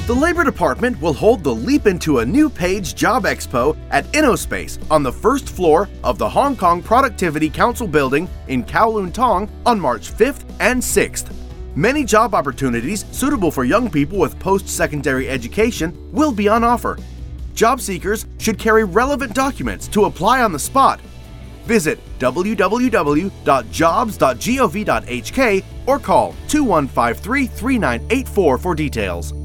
The Labor Department will hold the Leap into a New Page Job Expo at InnoSpace on the first floor of the Hong Kong Productivity Council building in Kowloon Tong on March 5th and 6th. Many job opportunities suitable for young people with post-secondary education will be on offer. Job seekers should carry relevant documents to apply on the spot. Visit www.jobs.gov.hk or call 2153-3984 for details.